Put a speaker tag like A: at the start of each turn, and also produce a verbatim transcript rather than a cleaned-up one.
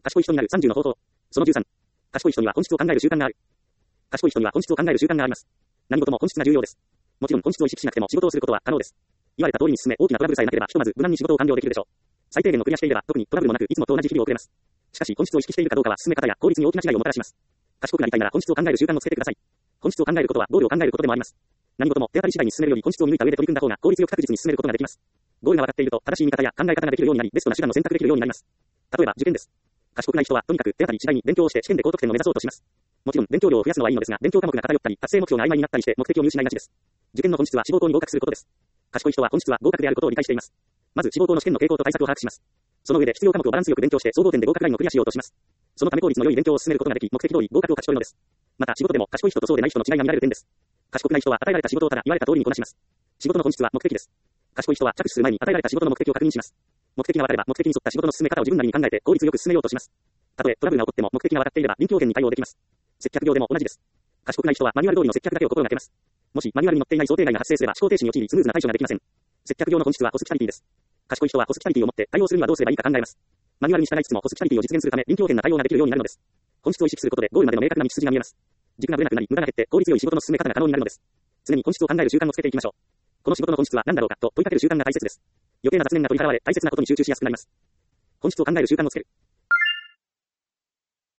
A: 賢い人になるさんじゅうの方法。そのじゅうさん。賢い人には本質を考える習慣がある。賢い人には本質を考える習慣があります。何事も本質が重要です。もちろん本質を意識しなくても仕事をすることは可能です。言われた通りに進め大きなトラブルさえなければひとまず無難に仕事を完了できるでしょう。最低限のクリアしていれば特にトラブルもなくいつもと同じ日々を送れます。しかし本質を意識しているかどうかは進め方や効率に大きな違いをもたらします。賢くなりたいなら本質を考える習慣をつけてください。本質を考えることはゴールを考えることでもあります。何事も手当たり次第に進めるより本質を見抜いた上で取り組んだ方が効率よく確実に進めることができます。ゴールが分かっていると正しい見方や考え方ができるようになりベストな手段を選択できるようになります。例えば受験です。賢くない人はとにかく手当たり次第に勉強をして試験で高得点を目指そうとします。もちろん勉強量を増やすのはいいのですが勉強科目が偏ったり達成目標が曖昧になったりして目的を見失いがちです。受験の本質は志望校に合格することです。賢い人は本質は合格であることを理解しています。まず志望校の試験の傾向と対策を把握します。その上で必要科目をバランスよく勉強して総合点で合格ラインをクリアしようとします。そのため効率の良い勉強を進めることができ目的通り合格を勝ち取るのです。また仕事でも賢い人とそうでない人の違いが見られる点です。賢くない人は与えられた仕事をただ言われた通りにこなします。仕事の本質は目的です。賢い人は着手する前に与えられた仕事の目的を確認します。目的が分かれば目的に沿った仕事の進め方を自分なりに考えて効率よく進めようとします。たとえトラブルが起こっても目的が分かっていれば臨機応変に対応できます。接客業でも同じです。賢くない人はマニュアル通りの接客だけを心がけます。もしマニュアルに載っていない想定外が発生すれば思考停止に陥りスムーズな対処ができません。接客業の本質はホスピタリティです。賢い人はホスピタリティを持って対応するにはどうすればいいか考えます。マニュアルに従いつつもホスピタリティを実現するため臨機応変な対応ができるようになるのです。本質を意識することでゴールまでの明確な道筋が見えます。軸がぶれなくなり無駄が減って効率よい仕事の進め方が可能になるのです。常に本質を考える習慣をつけていきましょう。この仕事の本質は何だろうかと問いかける習慣が大切です。余計な雑念が取り払われ大切なことに集中しやすくなります。本質を考える習慣をつける。